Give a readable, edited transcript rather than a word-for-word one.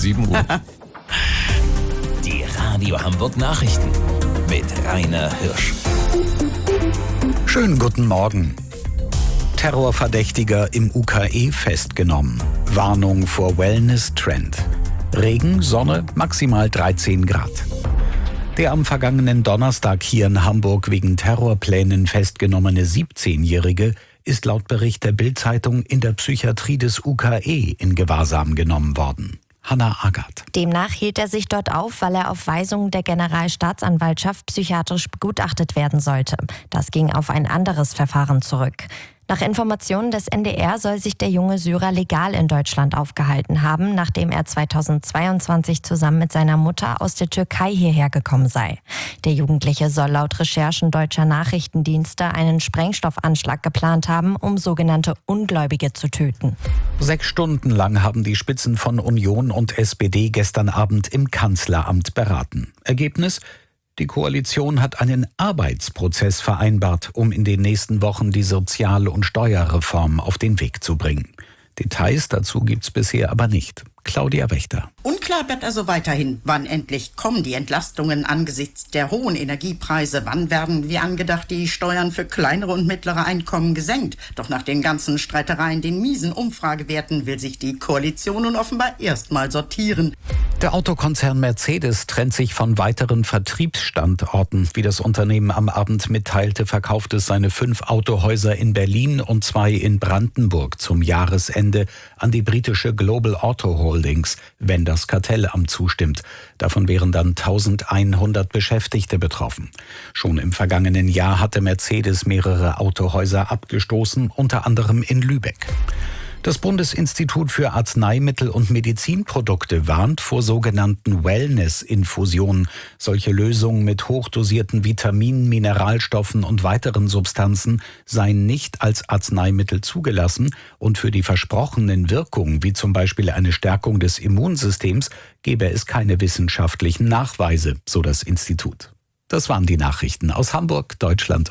7 Uhr. Die Radio Hamburg Nachrichten mit Rainer Hirsch. Schönen guten Morgen. Terrorverdächtiger im UKE festgenommen. Warnung vor Wellness-Trend. Regen, Sonne, maximal 13 Grad. Der am vergangenen Donnerstag hier in Hamburg wegen Terrorplänen festgenommene 17-Jährige ist laut Bericht der Bild-Zeitung in der Psychiatrie des UKE in Gewahrsam genommen worden. Hannah Agathe. Demnach hielt er sich dort auf, weil er auf Weisung der Generalstaatsanwaltschaft psychiatrisch begutachtet werden sollte. Das ging auf ein anderes Verfahren zurück. Nach Informationen des NDR soll sich der junge Syrer legal in Deutschland aufgehalten haben, nachdem er 2022 zusammen mit seiner Mutter aus der Türkei hierher gekommen sei. Der Jugendliche soll laut Recherchen deutscher Nachrichtendienste einen Sprengstoffanschlag geplant haben, um sogenannte Ungläubige zu töten. 6 Stunden lang haben die Spitzen von Union und SPD gestern Abend im Kanzleramt beraten. Ergebnis: Die Koalition hat einen Arbeitsprozess vereinbart, um in den nächsten Wochen die Sozial- und Steuerreform auf den Weg zu bringen. Details dazu gibt's bisher aber nicht. Claudia Wächter. Unklar bleibt also weiterhin, wann endlich kommen die Entlastungen angesichts der hohen Energiepreise. Wann werden, wie angedacht, die Steuern für kleinere und mittlere Einkommen gesenkt? Doch nach den ganzen Streitereien, den miesen Umfragewerten, will sich die Koalition nun offenbar erstmal sortieren. Der Autokonzern Mercedes trennt sich von weiteren Vertriebsstandorten. Wie das Unternehmen am Abend mitteilte, verkauft es seine 5 Autohäuser in Berlin und 2 in Brandenburg zum Jahresende an die britische Global Auto Holdings, wenn das Kartellamt zustimmt. Davon wären dann 1100 Beschäftigte betroffen. Schon im vergangenen Jahr hatte Mercedes mehrere Autohäuser abgestoßen, unter anderem in Lübeck. Das Bundesinstitut für Arzneimittel und Medizinprodukte warnt vor sogenannten Wellness-Infusionen. Solche Lösungen mit hochdosierten Vitaminen, Mineralstoffen und weiteren Substanzen seien nicht als Arzneimittel zugelassen und für die versprochenen Wirkungen, wie zum Beispiel eine Stärkung des Immunsystems, gebe es keine wissenschaftlichen Nachweise, so das Institut. Das waren die Nachrichten aus Hamburg, Deutschland